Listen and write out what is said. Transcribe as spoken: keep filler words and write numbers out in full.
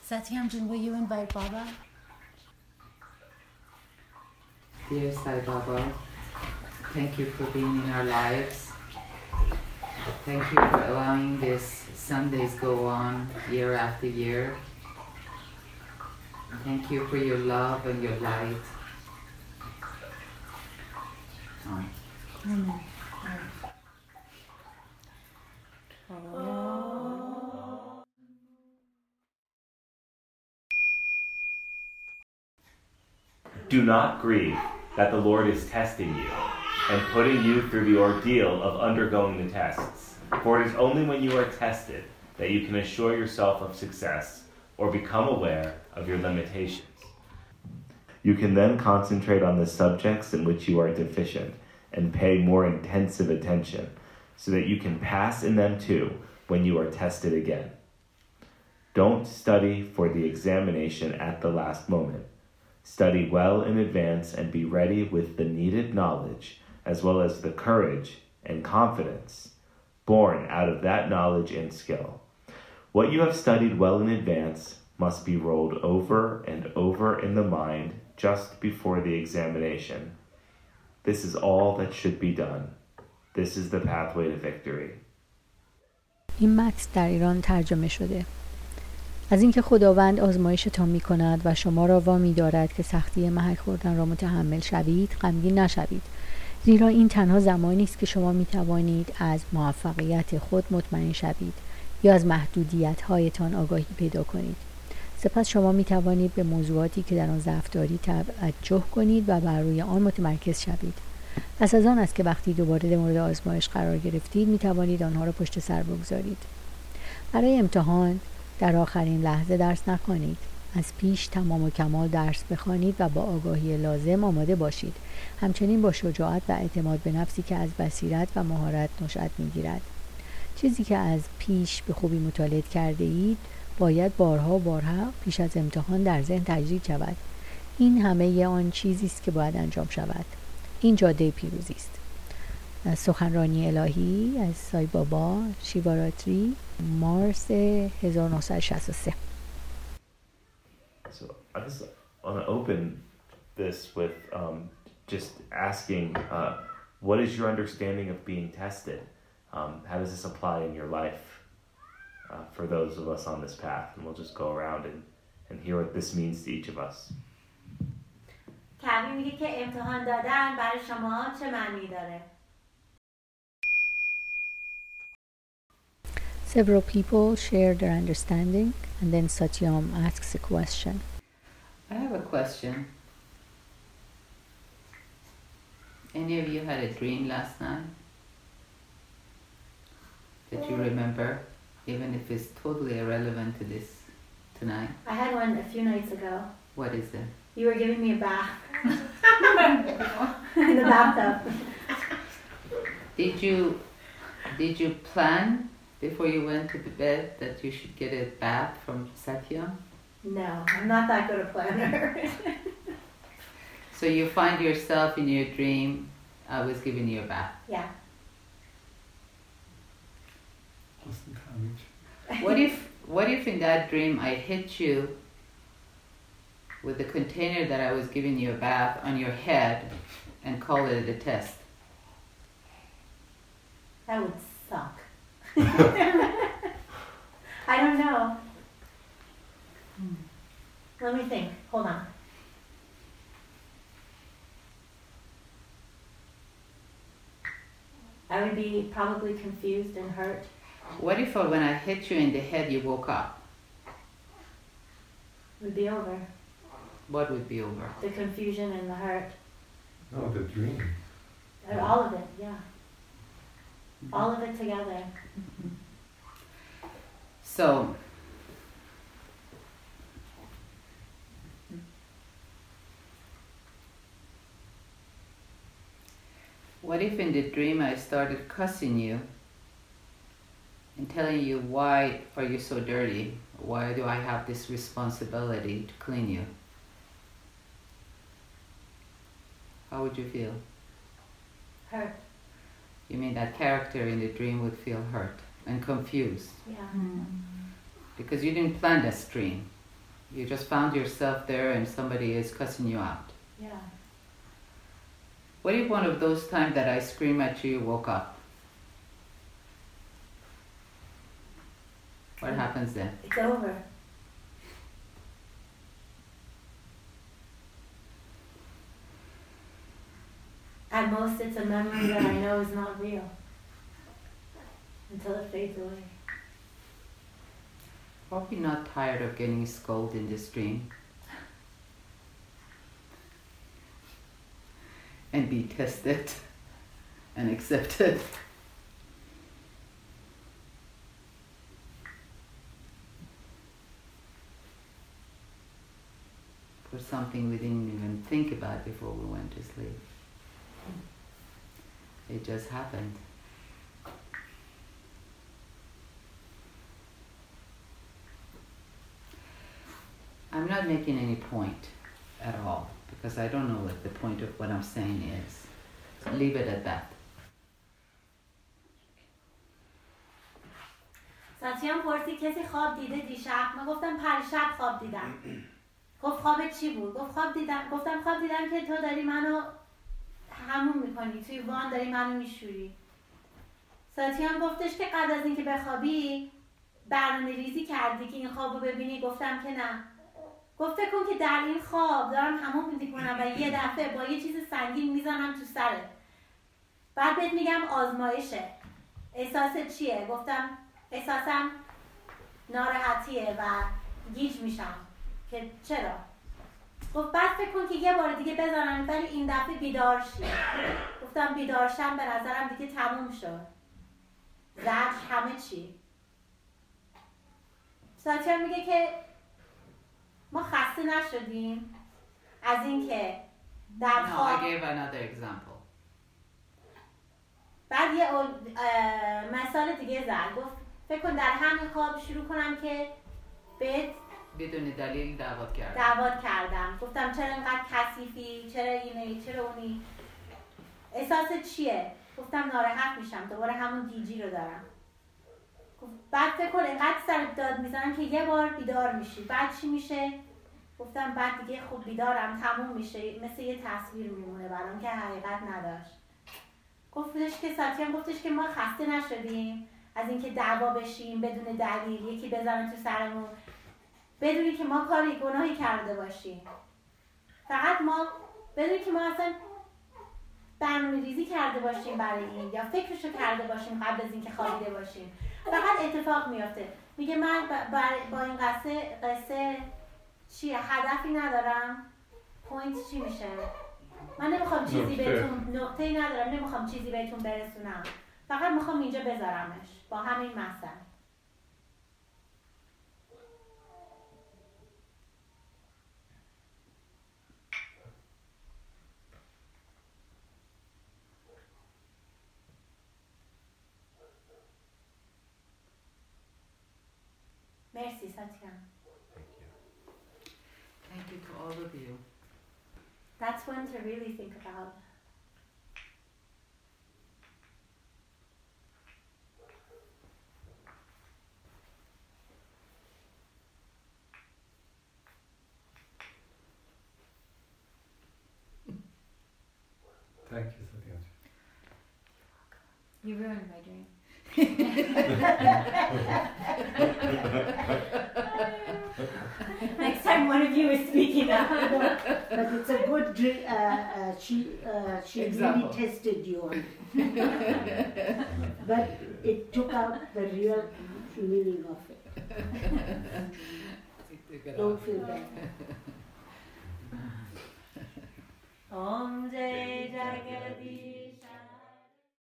Satyam, will you invite Baba? Dear Sai Baba, thank you for being in our lives. Thank you for allowing this Sundays go on year after year. Thank you for your love and your light. Oh. Amen. Do not grieve that the Lord is testing you and putting you through the ordeal of undergoing the tests. For it is only when you are tested that you can assure yourself of success or become aware of your limitations. You can then concentrate on the subjects in which you are deficient and pay more intensive attention so that you can pass in them too when you are tested again. Don't study for the examination at the last moment. Study well in advance and be ready with the needed knowledge as well as the courage and confidence born out of that knowledge and skill. What you have studied well in advance must be rolled over and over in the mind just before the examination. This is all that should be done. This is the pathway to victory. این متن در ایران ترجمه شده. از اینکه خداوند آزمایشتان می کند و شما را وامی دارد که سختی محک خوردن را متحمل شوید، غمگین نشوید، زیرا این تنها زمانی است که شما می توانید از موفقیت خود مطمئن شوید یا از محدودیت هایتان آگاهی پیدا کنید. سپس شما می توانید به موضوعاتی که در آن ضعف دارید توجه کنید و بر روی آن متمرکز شوید. پس از آن است که وقتی دوباره در مورد آزمایش قرار گرفتید می توانید آنها را پشت سر بگذارید. برای امتحان در آخرین لحظه درس نخوانید. از پیش تمام و کمال درس بخوانید و با آگاهی لازم آماده باشید. همچنین با شجاعت و اعتماد به نفسی که از بصیرت و مهارت نشأت می‌گیرد. چیزی که از پیش به خوبی مطالعه کرده اید باید بارها و بارها پیش از امتحان در ذهن تجدید شود. این همه آن چیزی است که باید انجام شود. این جاده پیروزی است. سخنرانی الهی از سای بابا شیواراتری مارس هزار و نهصد و شصت و سه. So I just want to open this with um, just asking, uh, what is your understanding of being tested? Um, how does this apply in your life uh, for those of us on this path? And we'll just go around and, and hear what this means to each of us. کمی میگه که امتحان دادن برای شما چه معنی داره؟ Several people share their understanding, and then Satyam asks a question. I have a question. Any of you had a dream last night that you remember, even if it's totally irrelevant to this tonight? I had one a few nights ago. What is it? You were giving me a bath in the bathtub. Did you did you plan before you went to bed that you should get a bath from Satyam? No, I'm not that good a planner. So you find yourself in your dream, I was giving you a bath. Yeah. What if what if in that dream I hit you with the container that I was giving you a bath on your head and call it a test? That would suck. I don't know. Hmm. Let me think. Hold on. I would be probably confused and hurt. What if uh, when I hit you in the head you woke up? It would be over. What would be over? The confusion and the hurt. No, the dream. And all of it, yeah. Mm-hmm. All of it together. Mm-hmm. So, what if in the dream I started cussing you and telling you, why are you so dirty? Why do I have this responsibility to clean you? How would you feel? Hurt. You mean that character in the dream would feel hurt and confused? Yeah. Mm. Because you didn't plan this dream. You just found yourself there and somebody is cussing you out. Yeah. What if one of those times that I scream at you, you woke up? What happens then? It's over. At most, it's a memory that I know is not real until it fades away. Hope you're not tired of getting scolded in this dream. And be tested and accepted. For something we didn't even think about before we went to sleep. It just happened. I'm not making any point at all because I don't know what the point of what I'm saying is. Leave it at that. ساتیان پرسید کسی خواب دیده دیشب؟ من گفتم پریشب خواب دیدم. گفت خواب چی بود؟ گفت خواب دیدم. گفتم خواب دیدم که تو داری منو همون میکنی، توی وان داری منو میشوری. ساتیان گفتش که قبل از اینکه بخوابی برنامه ریزی کردی که این خوابو ببینی؟ گفتم که نه. گفت فکر کن که در این خواب دارم همون میکنم و یه دفعه با یه چیز سنگین میزنم تو سرت. بعد بهت میگم آزمایشه. احساست چیه؟ گفتم احساسم ناراحتیه و گیج میشم. که چرا؟ گفت بعد فکر کن که یه بار دیگه بزنم ولی این دفعه بیدار شی. گفتم بیدار شم به نظرم دیگه تموم شد. زجر همه چی. ساتیان میگه که ما خسته نشدیم از این که در No, خواب. I gave another example. بعد یه مثال دیگه زد. گفت فکر کن در همین خواب شروع کنم که بهت بدون دلیل دعوت کردم. دعوت کردم. گفتم چرا اینقدر کثیفی؟ چرا اینه؟ چرا اونی؟ احساست چیه؟ گفتم ناراحت میشم. دوباره همون گیجی رو دارم. گفت بعد فکر کن اینقدر سرت داد میزنم که یه بار بیدار میشی. بعد چی میشه؟ گفتم بعد دیگه خوب بیدارم، تموم میشه، مثل یه تصویر میمونه برام که حقیقت نداشت. گفتش که ساتیان گفتش که ما خسته نشدیم از اینکه دعوا بشیم بدون دلیل، یکی بزنه تو سرمون بدونی که ما کاری گناهی کرده باشیم. فقط ما بدونی که ما اصلا برنامه ریزی کرده باشیم برای این یا فکرشو کرده باشیم قبل از اینکه خوابیده باشیم. فقط اتفاق میافته. میگه من با این قصه قصه چیه؟ هدفی ندارم. پوینت چی میشه؟ من نمیخوام چیزی بهتون، نقطه‌ای ندارم، نمیخوام چیزی بهتون برسونم. فقط میخوام اینجا بذارمش با همین مثل. Merci, Satya. Thank you to all of you. That's one to really think about. Thank you, Satya. You ruined my dream. Next time one of you is speaking up. But it's a good dream. Uh, uh, she uh, she Example. really tested you on. But it took out the real meaning of it. Don't feel bad. Om